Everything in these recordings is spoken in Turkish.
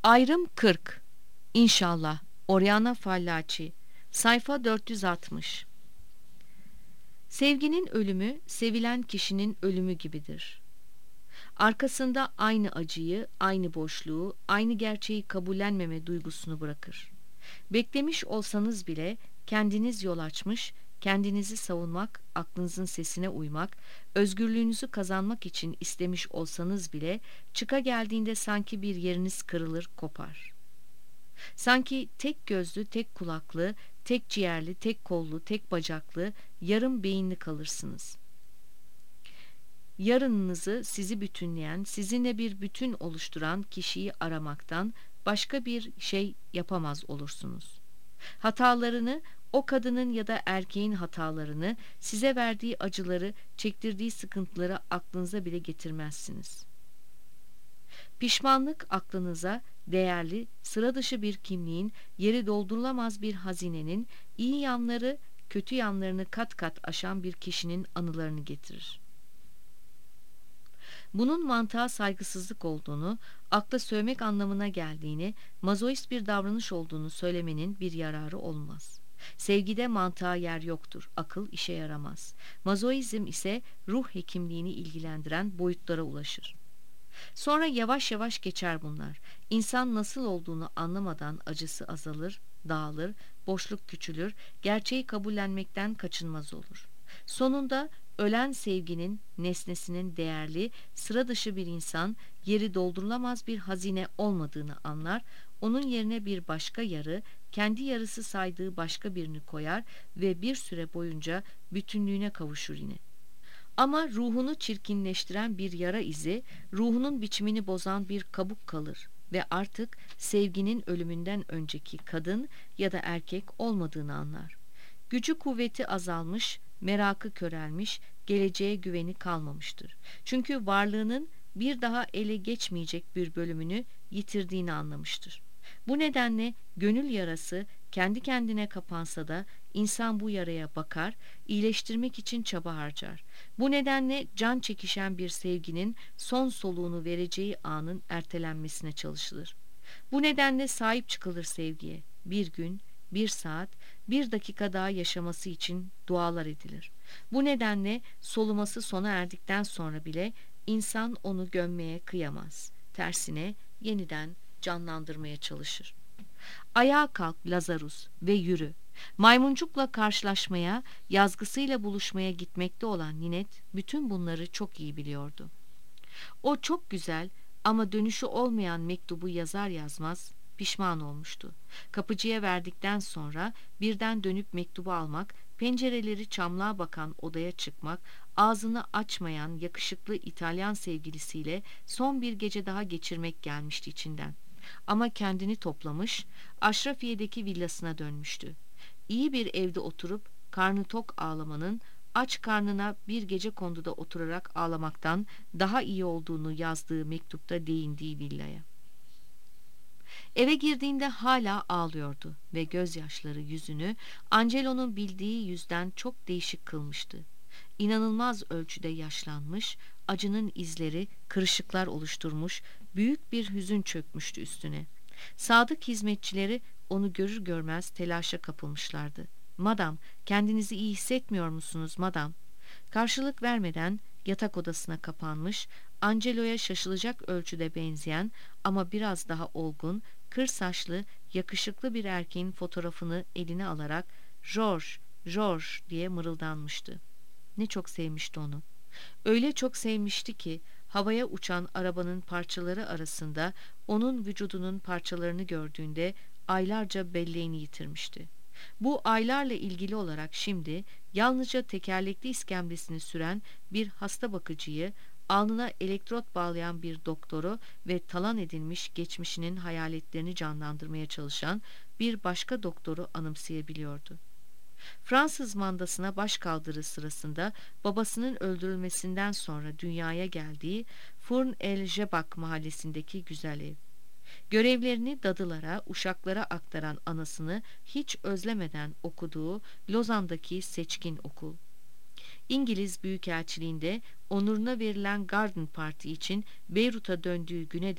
Ayrım 40. İnşallah. Oriana Fallaci. Sayfa 460. Sevginin ölümü, sevilen kişinin ölümü gibidir. Arkasında aynı acıyı, aynı boşluğu, aynı gerçeği kabullenmeme duygusunu bırakır. Beklemiş olsanız bile kendiniz yol açmış, kendinizi savunmak, aklınızın sesine uymak, özgürlüğünüzü kazanmak için istemiş olsanız bile çıka geldiğinde sanki bir yeriniz kırılır, kopar. Sanki tek gözlü, tek kulaklı, tek ciğerli, tek kollu, tek bacaklı, yarım beyinli kalırsınız. Yarınınızı sizi bütünleyen, sizinle bir bütün oluşturan kişiyi aramaktan başka bir şey yapamaz olursunuz. Hatalarını, o kadının ya da erkeğin hatalarını, size verdiği acıları, çektirdiği sıkıntıları aklınıza bile getirmezsiniz. Pişmanlık aklınıza değerli, sıra dışı bir kimliğin, yeri doldurulamaz bir hazinenin, iyi yanları, kötü yanlarını kat kat aşan bir kişinin anılarını getirir. Bunun mantığa saygısızlık olduğunu, akla sövmek anlamına geldiğini, mazoist bir davranış olduğunu söylemenin bir yararı olmaz. Sevgide mantığa yer yoktur, akıl işe yaramaz. Mazoizm ise ruh hekimliğini ilgilendiren boyutlara ulaşır. Sonra yavaş yavaş geçer bunlar. İnsan nasıl olduğunu anlamadan acısı azalır, dağılır, boşluk küçülür, gerçeği kabullenmekten kaçınmaz olur. Sonunda ölen sevginin, nesnesinin değerli, sıra dışı bir insan, yeri doldurulamaz bir hazine olmadığını anlar, onun yerine bir başka yarı, kendi yarısı saydığı başka birini koyar ve bir süre boyunca bütünlüğüne kavuşur yine. Ama ruhunu çirkinleştiren bir yara izi, ruhunun biçimini bozan bir kabuk kalır ve artık sevginin ölümünden önceki kadın ya da erkek olmadığını anlar. Gücü kuvveti azalmış, merakı körelmiş, geleceğe güveni kalmamıştır. Çünkü varlığının bir daha ele geçmeyecek bir bölümünü yitirdiğini anlamıştır. Bu nedenle gönül yarası kendi kendine kapansa da insan bu yaraya bakar, iyileştirmek için çaba harcar. Bu nedenle can çekişen bir sevginin son soluğunu vereceği anın ertelenmesine çalışılır. Bu nedenle sahip çıkılır sevgiye. Bir gün, bir saat, bir dakika daha yaşaması için dualar edilir. Bu nedenle soluması sona erdikten sonra bile insan onu gömmeye kıyamaz. Tersine yeniden canlandırmaya çalışır. Ayağa kalk Lazarus ve yürü. Maymuncukla karşılaşmaya, yazgısıyla buluşmaya gitmekte olan Ninet bütün bunları çok iyi biliyordu. O çok güzel ama dönüşü olmayan mektubu yazar yazmaz pişman olmuştu. Kapıcıya verdikten sonra birden dönüp mektubu almak, pencereleri çamlığa bakan odaya çıkmak, ağzını açmayan yakışıklı İtalyan sevgilisiyle son bir gece daha geçirmek gelmişti içinden. Ama kendini toplamış, Aşrafiye'deki villasına dönmüştü. İyi bir evde oturup karnı tok ağlamanın, aç karnına bir gecekonduda oturarak ağlamaktan daha iyi olduğunu yazdığı mektupta değindiği villaya. Eve girdiğinde hala ağlıyordu ve gözyaşları yüzünü Angelo'nun bildiği yüzden çok değişik kılmıştı. İnanılmaz ölçüde yaşlanmış, acının izleri kırışıklar oluşturmuş, büyük bir hüzün çökmüştü üstüne. Sadık hizmetçileri onu görür görmez telaşa kapılmışlardı. "Madam, kendinizi iyi hissetmiyor musunuz madam?" Karşılık vermeden yatak odasına kapanmış, Angelo'ya şaşılacak ölçüde benzeyen ama biraz daha olgun, kır saçlı, yakışıklı bir erkeğin fotoğrafını eline alarak "George, George" diye mırıldanmıştı. Ne çok sevmişti onu. Öyle çok sevmişti ki havaya uçan arabanın parçaları arasında onun vücudunun parçalarını gördüğünde aylarca belleğini yitirmişti. Bu aylarla ilgili olarak şimdi yalnızca tekerlekli iskemlesini süren bir hasta bakıcıyı, alnına elektrot bağlayan bir doktoru ve talan edilmiş geçmişinin hayaletlerini canlandırmaya çalışan bir başka doktoru anımsayabiliyordu. Fransız mandasına başkaldırı sırasında babasının öldürülmesinden sonra dünyaya geldiği Fournes-el-Jebak mahallesindeki güzel ev. Görevlerini dadılara, uşaklara aktaran anasını hiç özlemeden okuduğu Lozan'daki seçkin okul. İngiliz Büyükelçiliğinde onuruna verilen Garden Party için Beyrut'a döndüğü güne dek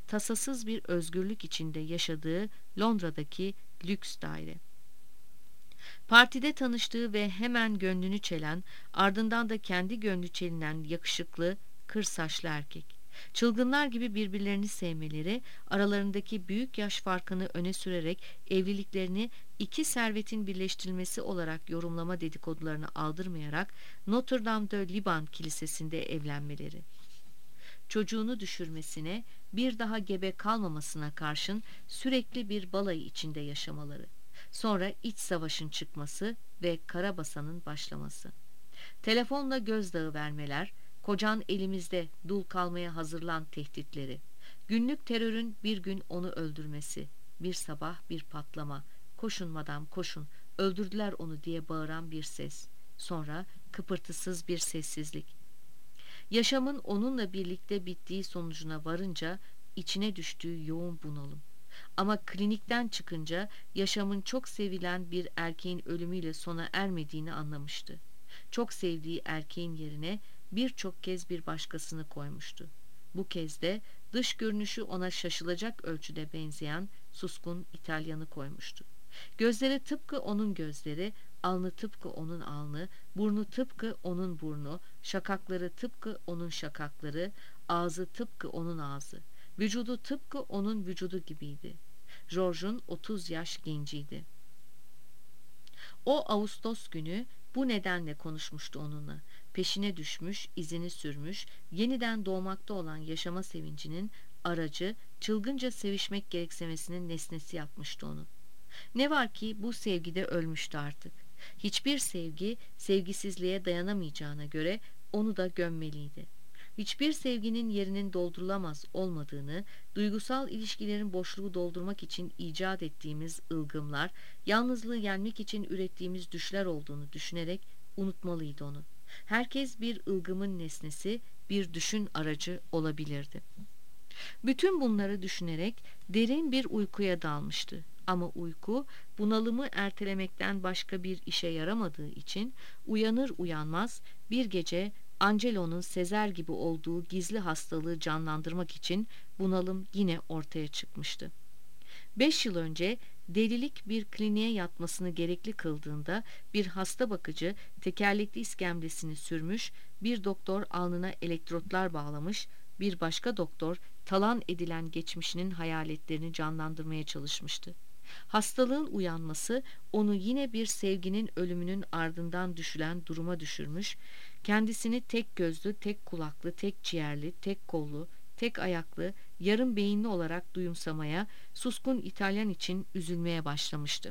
tasasız bir özgürlük içinde yaşadığı Londra'daki lüks daire. Partide tanıştığı ve hemen gönlünü çelen, ardından da kendi gönlü çelinen yakışıklı, kır saçlı erkek. Çılgınlar gibi birbirlerini sevmeleri, aralarındaki büyük yaş farkını öne sürerek evliliklerini iki servetin birleştirilmesi olarak yorumlama dedikodularını aldırmayarak Notre Dame de Liban Kilisesi'nde evlenmeleri. Çocuğunu düşürmesine, bir daha gebe kalmamasına karşın sürekli bir balayı içinde yaşamaları. Sonra iç savaşın çıkması ve karabasanın başlaması. Telefonla gözdağı vermeler, kocan elimizde, dul kalmaya hazırlan tehditleri. Günlük terörün bir gün onu öldürmesi. Bir sabah bir patlama. Koşun madam koşun, öldürdüler onu diye bağıran bir ses. Sonra kıpırtısız bir sessizlik. Yaşamın onunla birlikte bittiği sonucuna varınca içine düştüğü yoğun bunalım. Ama klinikten çıkınca yaşamın çok sevilen bir erkeğin ölümüyle sona ermediğini anlamıştı. Çok sevdiği erkeğin yerine birçok kez bir başkasını koymuştu. Bu kez de dış görünüşü ona şaşılacak ölçüde benzeyen suskun İtalyanı koymuştu. Gözleri tıpkı onun gözleri, alnı tıpkı onun alnı, burnu tıpkı onun burnu, şakakları tıpkı onun şakakları, ağzı tıpkı onun ağzı. Vücudu tıpkı onun vücudu gibiydi. George'un 30 yaş genciydi. O Ağustos günü bu nedenle konuşmuştu onunla. Peşine düşmüş, izini sürmüş, yeniden doğmakta olan yaşama sevincinin aracı, çılgınca sevişmek gereksemesinin nesnesi yapmıştı onu. Ne var ki bu sevgide ölmüştü artık. Hiçbir sevgi sevgisizliğe dayanamayacağına göre onu da gömmeliydi. Hiçbir sevginin yerinin doldurulamaz olmadığını, duygusal ilişkilerin boşluğu doldurmak için icat ettiğimiz ılgımlar, yalnızlığı yenmek için ürettiğimiz düşler olduğunu düşünerek unutmalıydı onu. Herkes bir ılgımın nesnesi, bir düşün aracı olabilirdi. Bütün bunları düşünerek derin bir uykuya dalmıştı. Ama uyku bunalımı ertelemekten başka bir işe yaramadığı için uyanır uyanmaz bir gece Angelo'nun Sezer gibi olduğu gizli hastalığı canlandırmak için bunalım yine ortaya çıkmıştı. 5 yıl önce delilik bir kliniğe yatmasını gerekli kıldığında bir hasta bakıcı tekerlekli iskemlesini sürmüş, bir doktor alnına elektrotlar bağlamış, bir başka doktor talan edilen geçmişinin hayaletlerini canlandırmaya çalışmıştı. Hastalığın uyanması onu yine bir sevginin ölümünün ardından düşülen duruma düşürmüş, kendisini tek gözlü, tek kulaklı, tek ciğerli, tek kollu, tek ayaklı, yarım beyinli olarak duyumsamaya, suskun İtalyan için üzülmeye başlamıştı.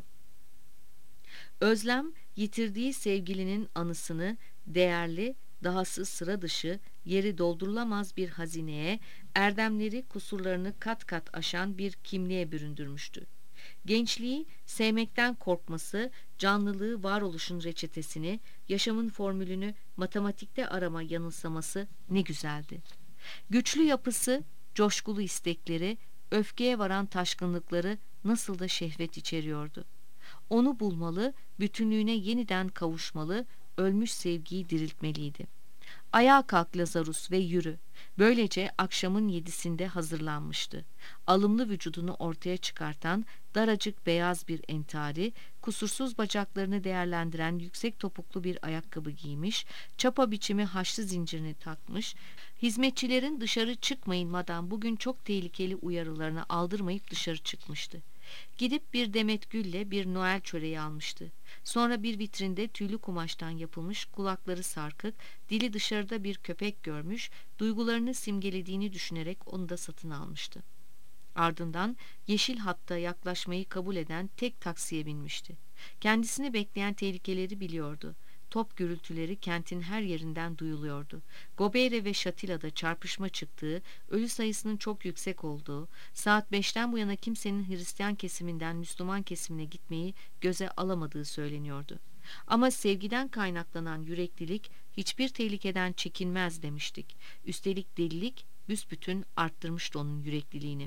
Özlem, yitirdiği sevgilinin anısını değerli, dahası sıra dışı, yeri doldurulamaz bir hazineye, erdemleri, kusurlarını kat kat aşan bir kimliğe büründürmüştü. Gençliği, sevmekten korkması, canlılığı, varoluşun reçetesini, yaşamın formülünü matematikte arama yanılsaması ne güzeldi. Güçlü yapısı, coşkulu istekleri, öfkeye varan taşkınlıkları nasıl da şehvet içeriyordu. Onu bulmalı, bütünlüğüne yeniden kavuşmalı, ölmüş sevgiyi diriltmeliydi. Ayağa kalk Lazarus ve yürü. Böylece akşamın 7'sinde hazırlanmıştı. Alımlı vücudunu ortaya çıkartan daracık beyaz bir entari, kusursuz bacaklarını değerlendiren yüksek topuklu bir ayakkabı giymiş, çapa biçimi haçlı zincirini takmış, hizmetçilerin dışarı çıkmayın madam bugün çok tehlikeli uyarılarını aldırmayıp dışarı çıkmıştı. Gidip bir demet gülle bir Noel çöreği almıştı. Sonra bir vitrinde tüylü kumaştan yapılmış, kulakları sarkık, dili dışarıda bir köpek görmüş, duygularını simgelediğini düşünerek onu da satın almıştı. Ardından yeşil hatta yaklaşmayı kabul eden tek taksiye binmişti. Kendisini bekleyen tehlikeleri biliyordu. Top gürültüleri kentin her yerinden duyuluyordu. Gobere ve Şatila'da çarpışma çıktığı, ölü sayısının çok yüksek olduğu, saat 5'ten bu yana kimsenin Hristiyan kesiminden Müslüman kesimine gitmeyi göze alamadığı söyleniyordu. Ama sevgiden kaynaklanan yüreklilik hiçbir tehlikeden çekinmez demiştik. Üstelik delilik büsbütün arttırmıştı onun yürekliliğini.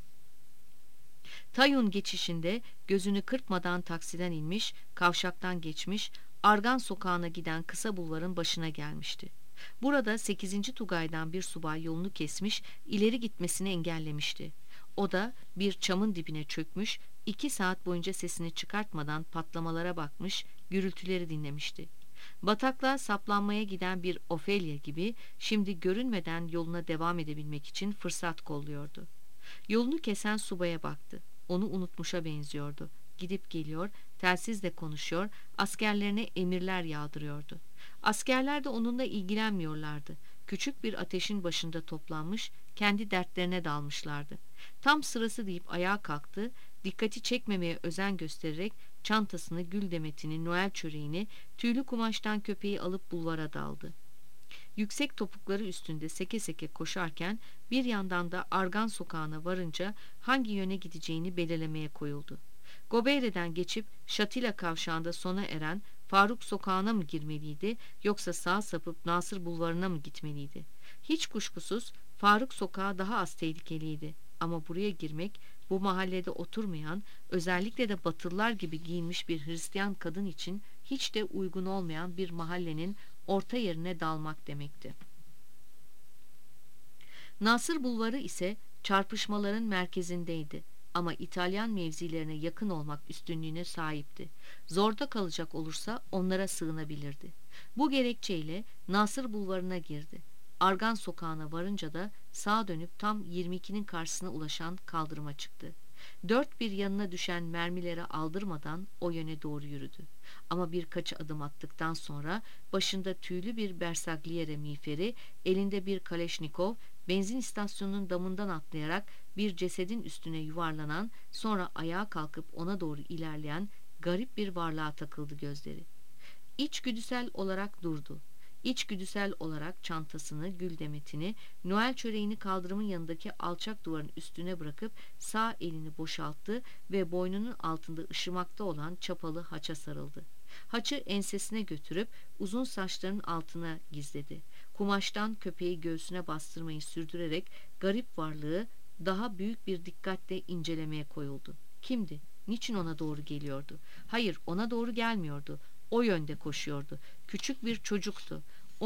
Tayun geçişinde gözünü kırpmadan taksiden inmiş, kavşaktan geçmiş, Argan sokağına giden kısa bulvarın başına gelmişti. Burada 8. Tugay'dan bir subay yolunu kesmiş, ileri gitmesini engellemişti. O da bir çamın dibine çökmüş, 2 saat boyunca sesini çıkartmadan patlamalara bakmış, gürültüleri dinlemişti. Bataklığa saplanmaya giden bir Ofelia gibi şimdi görünmeden yoluna devam edebilmek için fırsat kolluyordu. Yolunu kesen subaya baktı. Onu unutmuşa benziyordu. Gidip geliyor, telsizle konuşuyor, askerlerine emirler yağdırıyordu. Askerler de onunla ilgilenmiyorlardı. Küçük bir ateşin başında toplanmış, kendi dertlerine dalmışlardı. Tam sırası deyip ayağa kalktı, dikkati çekmemeye özen göstererek çantasını, gül demetini, Noel çöreğini, tüylü kumaştan köpeği alıp bulvara daldı. Yüksek topukları üstünde seke seke koşarken bir yandan da Argan sokağına varınca hangi yöne gideceğini belirlemeye koyuldu. Gobeyre'den geçip Şatila kavşağında sona eren Faruk sokağına mı girmeliydi yoksa sağa sapıp Nasır bulvarına mı gitmeliydi? Hiç kuşkusuz Faruk sokağı daha az tehlikeliydi ama buraya girmek bu mahallede oturmayan, özellikle de Batılılar gibi giyinmiş bir Hristiyan kadın için hiç de uygun olmayan bir mahallenin orta yerine dalmak demekti. Nasır Bulvarı ise çarpışmaların merkezindeydi ama İtalyan mevzilerine yakın olmak üstünlüğüne sahipti. Zorda kalacak olursa onlara sığınabilirdi. Bu gerekçeyle Nasır Bulvarı'na girdi. Argan sokağına varınca da sağa dönüp tam 22'nin karşısına ulaşan kaldırıma çıktı. Dört bir yanına düşen mermilere aldırmadan o yöne doğru yürüdü. Ama birkaç adım attıktan sonra başında tüylü bir Bersagliere miğferi, elinde bir Kaleşnikov, benzin istasyonunun damından atlayarak bir cesedin üstüne yuvarlanan, sonra ayağa kalkıp ona doğru ilerleyen garip bir varlığa takıldı gözleri. İçgüdüsel olarak durdu. İçgüdüsel olarak çantasını, gül demetini, Noel çöreğini kaldırımın yanındaki alçak duvarın üstüne bırakıp sağ elini boşalttı ve boynunun altında ışımakta olan çapalı haça sarıldı. Haçı ensesine götürüp uzun saçlarının altına gizledi. Kumaştan köpeği göğsüne bastırmayı sürdürerek garip varlığı daha büyük bir dikkatle incelemeye koyuldu. Kimdi? Niçin ona doğru geliyordu? Hayır, ona doğru gelmiyordu. O yönde koşuyordu. Küçük bir çocuktu.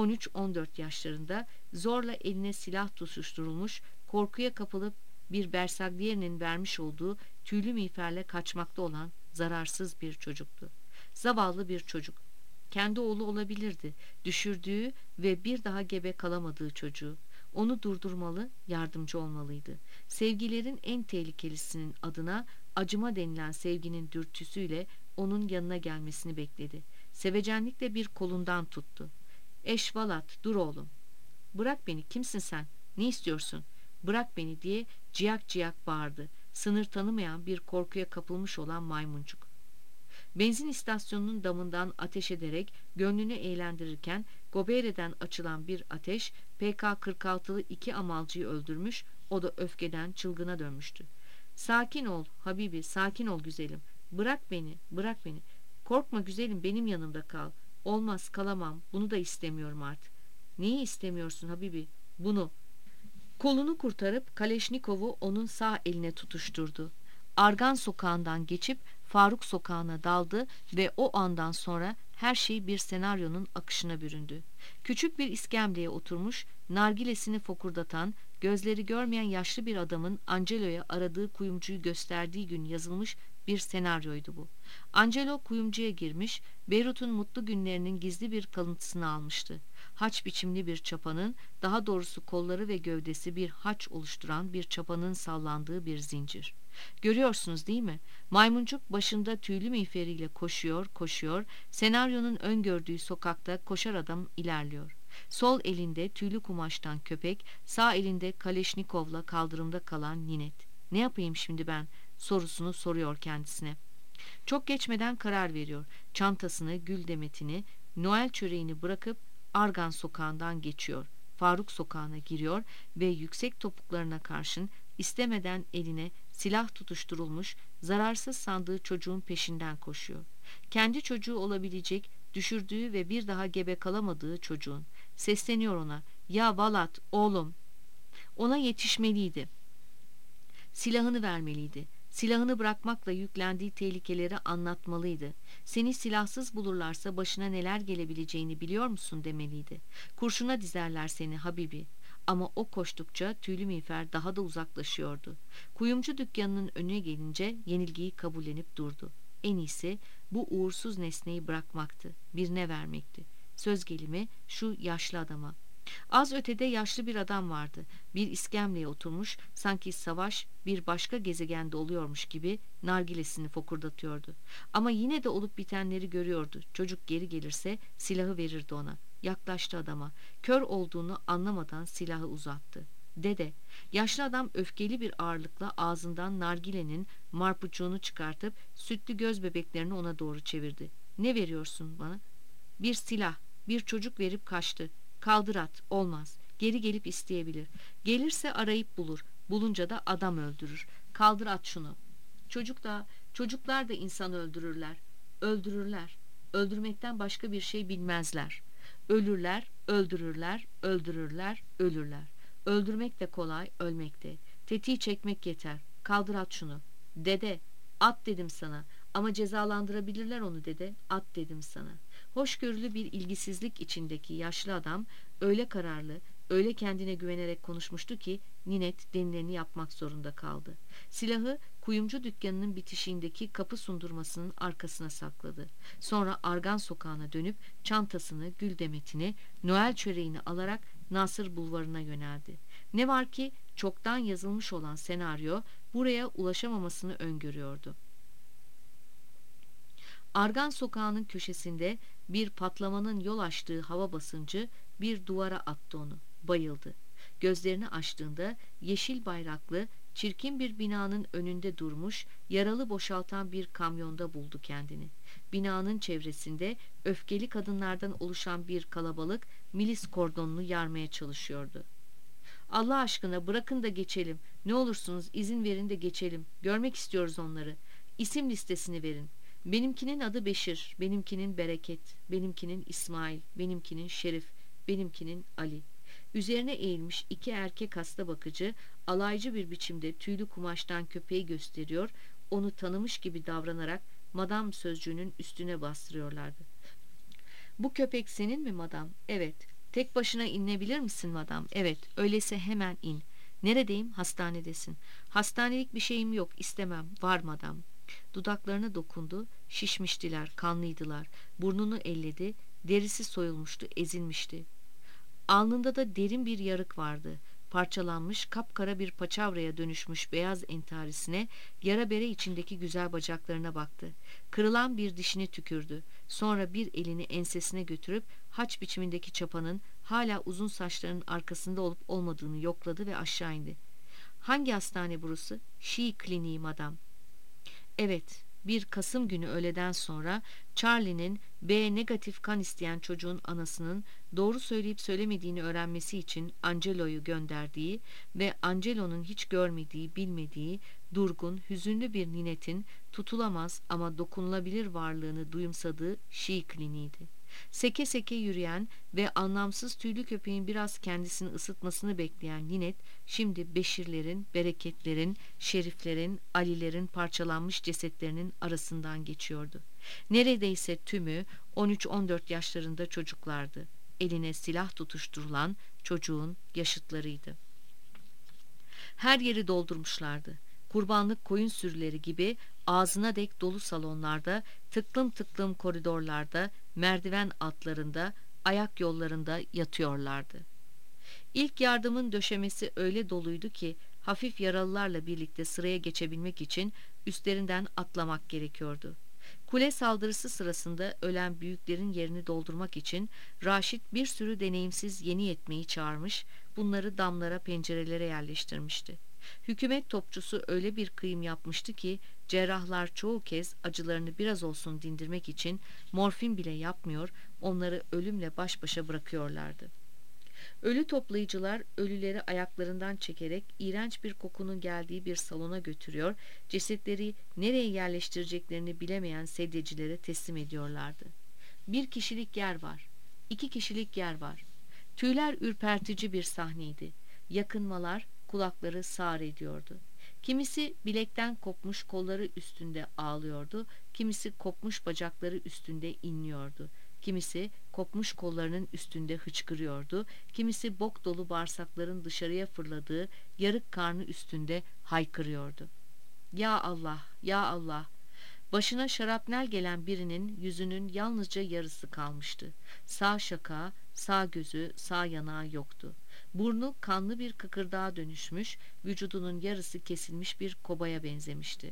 13-14 yaşlarında, zorla eline silah tutuşturulmuş, korkuya kapılıp bir Bersaglier'in vermiş olduğu tüylü miğferle kaçmakta olan zararsız bir çocuktu. Zavallı bir çocuk. Kendi oğlu olabilirdi. Düşürdüğü ve bir daha gebe kalamadığı çocuğu. Onu durdurmalı, yardımcı olmalıydı. Sevgilerin en tehlikelisinin adına acıma denilen sevginin dürtüsüyle onun yanına gelmesini bekledi. Sevecenlikle bir kolundan tuttu. Eşvalat, dur oğlum. Bırak beni, kimsin sen? Ne istiyorsun? Bırak beni diye ciyak ciyak bağırdı. Sınır tanımayan bir korkuya kapılmış olan maymuncuk. Benzin istasyonunun damından ateş ederek gönlünü eğlendirirken Gobeyre'den açılan bir ateş PK-46'lı 2 amalcıyı öldürmüş, o da öfkeden çılgına dönmüştü. Sakin ol Habibi, sakin ol güzelim. Bırak beni, bırak beni. Korkma güzelim, benim yanımda kal. Olmaz, kalamam, bunu da istemiyorum artık. Neyi istemiyorsun Habibi? Bunu. Kolunu kurtarıp Kaleşnikov'u onun sağ eline tutuşturdu. Argan sokağından geçip Faruk sokağına daldı ve o andan sonra her şey bir senaryonun akışına büründü. Küçük bir iskemleye oturmuş, nargilesini fokurdatan, gözleri görmeyen yaşlı bir adamın Angelo'ya aradığı kuyumcuyu gösterdiği gün yazılmış bir senaryoydu bu. Angelo kuyumcuya girmiş, Beyrut'un mutlu günlerinin gizli bir kalıntısını almıştı. Haç biçimli bir çapanın, daha doğrusu kolları ve gövdesi bir haç oluşturan bir çapanın sallandığı bir zincir. Görüyorsunuz değil mi? Maymuncuk başında tüylü miğferiyle koşuyor, senaryonun öngördüğü sokakta koşar adam ilerliyor. Sol elinde tüylü kumaştan köpek, sağ elinde Kaleşnikov'la kaldırımda kalan Ninet. Ne yapayım şimdi ben? Sorusunu soruyor kendisine. Çok geçmeden karar veriyor. Çantasını, gül demetini, Noel çöreğini bırakıp Argan sokağından geçiyor. Faruk sokağına giriyor ve yüksek topuklarına karşın istemeden eline silah tutuşturulmuş, zararsız sandığı çocuğun peşinden koşuyor. Kendi çocuğu olabilecek, düşürdüğü ve bir daha gebe kalamadığı çocuğun. Sesleniyor ona. Ya Valat, oğlum. Ona yetişmeliydi. Silahını vermeliydi. Silahını bırakmakla yüklendiği tehlikeleri anlatmalıydı. Seni silahsız bulurlarsa başına neler gelebileceğini biliyor musun demeliydi. Kurşuna dizerler seni Habibi. Ama o koştukça tüylü miğfer daha da uzaklaşıyordu. Kuyumcu dükkanının önüne gelince yenilgiyi kabullenip durdu. En iyisi bu uğursuz nesneyi bırakmaktı, birine vermekti. Söz gelimi şu yaşlı adama. Az ötede yaşlı bir adam vardı. Bir iskemleye oturmuş, sanki savaş bir başka gezegende oluyormuş gibi nargilesini fokurdatıyordu. Ama yine de olup bitenleri görüyordu. Çocuk geri gelirse silahı verirdi ona. Yaklaştı adama. Kör olduğunu anlamadan silahı uzattı. Dede, yaşlı adam öfkeli bir ağırlıkla ağzından nargilenin marpuçuğunu çıkartıp sütlü göz bebeklerini ona doğru çevirdi. Ne veriyorsun bana? Bir silah, bir çocuk verip kaçtı. Kaldır at, olmaz. Geri gelip isteyebilir. Gelirse arayıp bulur. Bulunca da adam öldürür. Kaldır at şunu. Çocuklar da insan öldürürler. Öldürürler. Öldürmekten başka bir şey bilmezler. Ölürler, öldürürler, öldürürler, ölürler. Öldürmek de kolay, ölmek de. Tetiği çekmek yeter. Kaldır at şunu. Dede, at dedim sana. Ama cezalandırabilirler onu dede. At dedim sana. Hoşgörülü bir ilgisizlik içindeki yaşlı adam öyle kararlı, öyle kendine güvenerek konuşmuştu ki Ninet denileni yapmak zorunda kaldı. Silahı kuyumcu dükkanının bitişiğindeki kapı sundurmasının arkasına sakladı. Sonra Argan sokağına dönüp çantasını, gül demetini, Noel çöreğini alarak Nasır bulvarına yöneldi. Ne var ki çoktan yazılmış olan senaryo buraya ulaşamamasını öngörüyordu. Argan sokağının köşesinde bir patlamanın yol açtığı hava basıncı bir duvara attı onu. Bayıldı. Gözlerini açtığında yeşil bayraklı, çirkin bir binanın önünde durmuş, yaralı boşaltan bir kamyonda buldu kendini. Binanın çevresinde öfkeli kadınlardan oluşan bir kalabalık milis kordonunu yarmaya çalışıyordu. Allah aşkına bırakın da geçelim. Ne olursunuz izin verin de geçelim. Görmek istiyoruz onları. İsim listesini verin. Benimkinin adı Beşir, benimkinin Bereket, benimkinin İsmail, benimkinin Şerif, benimkinin Ali. Üzerine eğilmiş iki erkek hasta bakıcı alaycı bir biçimde tüylü kumaştan köpeği gösteriyor, onu tanımış gibi davranarak madam sözcüğünün üstüne bastırıyorlardı. Bu köpek senin mi madam? Evet. Tek başına inebilir misin madam? Evet. Öyleyse hemen in. Neredeyim? Hastanedesin. Hastanelik bir şeyim yok. İstemem. Var madam. Dudaklarına dokundu. Şişmiştiler, kanlıydılar. Burnunu elledi. Derisi soyulmuştu, ezilmişti. Alnında da derin bir yarık vardı. Parçalanmış, kapkara bir paçavraya dönüşmüş beyaz entarisine, yara bere içindeki güzel bacaklarına baktı. Kırılan bir dişini tükürdü. Sonra bir elini ensesine götürüp haç biçimindeki çapanın hala uzun saçlarının arkasında olup olmadığını yokladı ve aşağı indi. Hangi hastane burası? Şii kliniği madam. Evet, bir Kasım günü öğleden sonra Charlie'nin B negatif kan isteyen çocuğun anasının doğru söyleyip söylemediğini öğrenmesi için Angelo'yu gönderdiği ve Angelo'nun hiç görmediği, bilmediği, durgun, hüzünlü bir ninetin tutulamaz ama dokunulabilir varlığını duyumsadığı Şii kliniğiydi. Seke seke yürüyen ve anlamsız tüylü köpeğin biraz kendisini ısıtmasını bekleyen Ninet, şimdi Beşirlerin, Bereketlerin, Şeriflerin, Alilerin parçalanmış cesetlerinin arasından geçiyordu. Neredeyse tümü 13-14 yaşlarında çocuklardı. Eline silah tutuşturulan çocuğun yaşıtlarıydı. Her yeri doldurmuşlardı. Kurbanlık koyun sürüleri gibi ağzına dek dolu salonlarda, tıklım tıklım koridorlarda, merdiven altlarında, ayak yollarında yatıyorlardı. İlk yardımın döşemesi öyle doluydu ki hafif yaralılarla birlikte sıraya geçebilmek için üstlerinden atlamak gerekiyordu. Kule saldırısı sırasında ölen büyüklerin yerini doldurmak için Raşit bir sürü deneyimsiz yeni yetmeyi çağırmış, bunları damlara, pencerelere yerleştirmişti. Hükümet topçusu öyle bir kıyım yapmıştı ki cerrahlar çoğu kez acılarını biraz olsun dindirmek için morfin bile yapmıyor, onları ölümle baş başa bırakıyorlardı. Ölü toplayıcılar ölüleri ayaklarından çekerek iğrenç bir kokunun geldiği bir salona götürüyor, cesetleri nereye yerleştireceklerini bilemeyen sedyecilere teslim ediyorlardı. Bir kişilik yer var, 2 kişilik yer var. Tüyler ürpertici bir sahneydi. Yakınmalar kulakları sağır ediyordu. Kimisi bilekten kopmuş kolları üstünde ağlıyordu, kimisi kopmuş bacakları üstünde inliyordu. Kimisi kopmuş kollarının üstünde hıçkırıyordu, kimisi bok dolu bağırsakların dışarıya fırladığı yarık karnı üstünde haykırıyordu. Ya Allah, ya Allah! Başına şarapnel gelen birinin yüzünün yalnızca yarısı kalmıştı. Sağ şakağı, sağ gözü, sağ yanağı yoktu. Burnu kanlı bir kıkırdağa dönüşmüş, vücudunun yarısı kesilmiş bir kobaya benzemişti.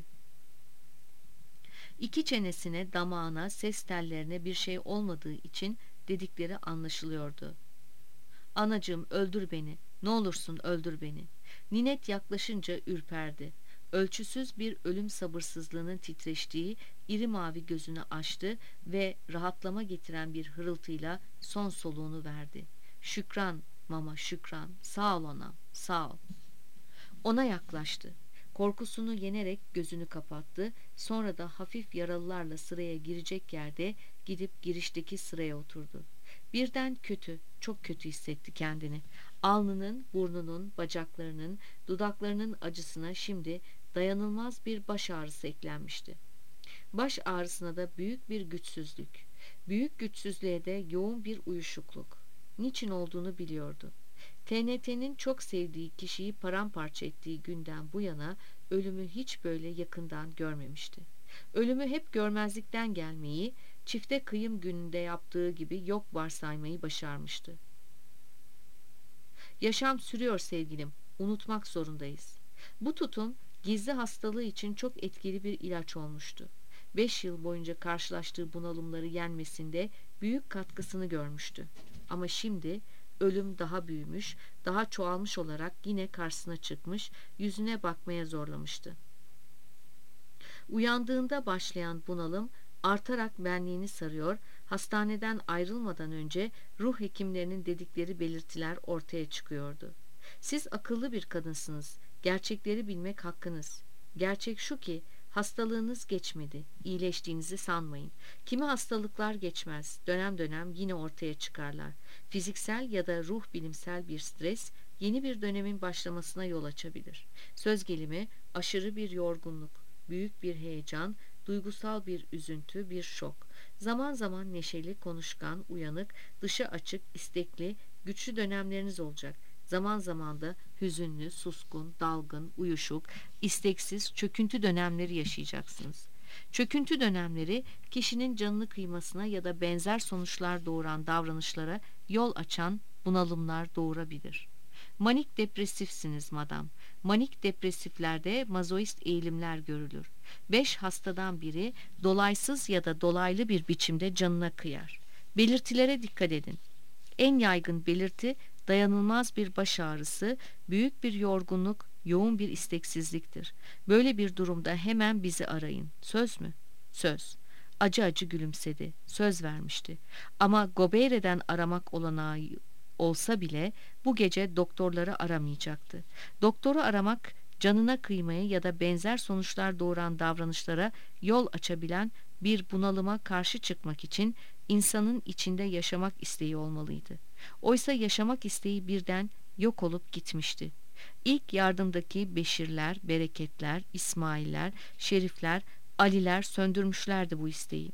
İki çenesine, damağına, ses tellerine bir şey olmadığı için dedikleri anlaşılıyordu. Anacığım, öldür beni, ne olursun öldür beni. Ninet yaklaşınca ürperdi. Ölçüsüz bir ölüm sabırsızlığının titreştiği iri mavi gözünü açtı ve rahatlama getiren bir hırıltıyla son soluğunu verdi. Şükran mama, şükran, sağ ol anam, sağ ol. Ona yaklaştı. Korkusunu yenerek gözünü kapattı. Sonra da hafif yaralılarla sıraya girecek yerde gidip girişteki sıraya oturdu. Birden kötü, çok kötü hissetti kendini. Alnının, burnunun, bacaklarının, dudaklarının acısına şimdi dayanılmaz bir baş ağrısı eklenmişti. Baş ağrısına da büyük bir güçsüzlük. Büyük güçsüzlüğe de yoğun bir uyuşukluk. Niçin olduğunu biliyordu. TNT'nin çok sevdiği kişiyi paramparça ettiği günden bu yana ölümü hiç böyle yakından görmemişti. Ölümü hep görmezlikten gelmeyi, çifte kıyım gününde yaptığı gibi yok varsaymayı başarmıştı. Yaşam sürüyor sevgilim, unutmak zorundayız. Bu tutum gizli hastalığı için çok etkili bir ilaç olmuştu. 5 yıl boyunca karşılaştığı bunalımları yenmesinde büyük katkısını görmüştü. Ama şimdi ölüm daha büyümüş, daha çoğalmış olarak yine karşısına çıkmış, yüzüne bakmaya zorlamıştı. Uyandığında başlayan bunalım artarak benliğini sarıyor, hastaneden ayrılmadan önce ruh hekimlerinin dedikleri belirtiler ortaya çıkıyordu. Siz akıllı bir kadınsınız, gerçekleri bilmek hakkınız. Gerçek şu ki, hastalığınız geçmedi, iyileştiğinizi sanmayın. Kimi hastalıklar geçmez, dönem dönem yine ortaya çıkarlar. Fiziksel ya da ruh bilimsel bir stres, yeni bir dönemin başlamasına yol açabilir. Söz gelimi, aşırı bir yorgunluk, büyük bir heyecan, duygusal bir üzüntü, bir şok. Zaman zaman neşeli, konuşkan, uyanık, dışa açık, istekli, güçlü dönemleriniz olacak. Zaman zaman da hüzünlü, suskun, dalgın, uyuşuk, isteksiz, çöküntü dönemleri yaşayacaksınız. Çöküntü dönemleri kişinin canını kıymasına ya da benzer sonuçlar doğuran davranışlara yol açan bunalımlar doğurabilir. Manik depresifsiniz madam. Manik depresiflerde mazoist eğilimler görülür. 5 hastadan biri dolaysız ya da dolaylı bir biçimde canına kıyar. Belirtilere dikkat edin. En yaygın belirti dayanılmaz bir baş ağrısı, büyük bir yorgunluk, yoğun bir isteksizliktir. Böyle bir durumda hemen bizi arayın. Söz mü? Söz. Acı acı gülümsedi. Söz vermişti. Ama Gobeire'den aramak olanağı olsa bile bu gece doktorları aramayacaktı. Doktoru aramak canına kıymaya ya da benzer sonuçlar doğuran davranışlara yol açabilen bir bunalıma karşı çıkmak için insanın içinde yaşamak isteği olmalıydı. Oysa yaşamak isteği birden yok olup gitmişti. İlk yardımdaki Beşirler, Bereketler, İsmailler, Şerifler, Aliler söndürmüşlerdi bu isteği.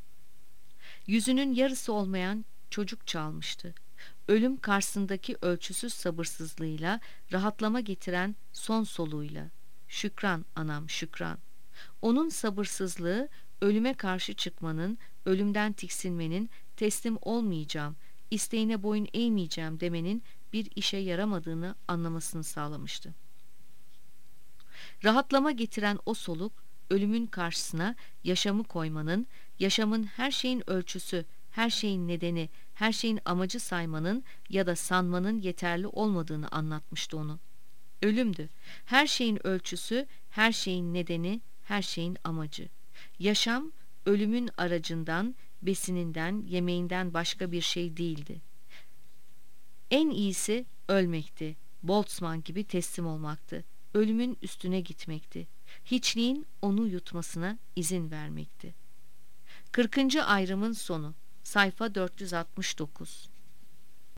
Yüzünün yarısı olmayan çocuk çalmıştı. Ölüm karşısındaki ölçüsüz sabırsızlığıyla, rahatlama getiren son soluğuyla. Şükran anam, şükran. Onun sabırsızlığı, ölüme karşı çıkmanın, ölümden tiksinmenin, teslim olmayacağım, isteğine boyun eğmeyeceğim demenin bir işe yaramadığını anlamasını sağlamıştı. Rahatlama getiren o soluk, ölümün karşısına yaşamı koymanın, yaşamın her şeyin ölçüsü, her şeyin nedeni, her şeyin amacı saymanın ya da sanmanın yeterli olmadığını anlatmıştı onu. Ölümdü. Her şeyin ölçüsü, her şeyin nedeni, her şeyin amacı. Yaşam, ölümün aracından, besininden, yemeğinden başka bir şey değildi. En iyisi ölmekti. Boltzmann gibi teslim olmaktı. Ölümün üstüne gitmekti. Hiçliğin onu yutmasına izin vermekti. 40. ayrımın sonu. Sayfa 469.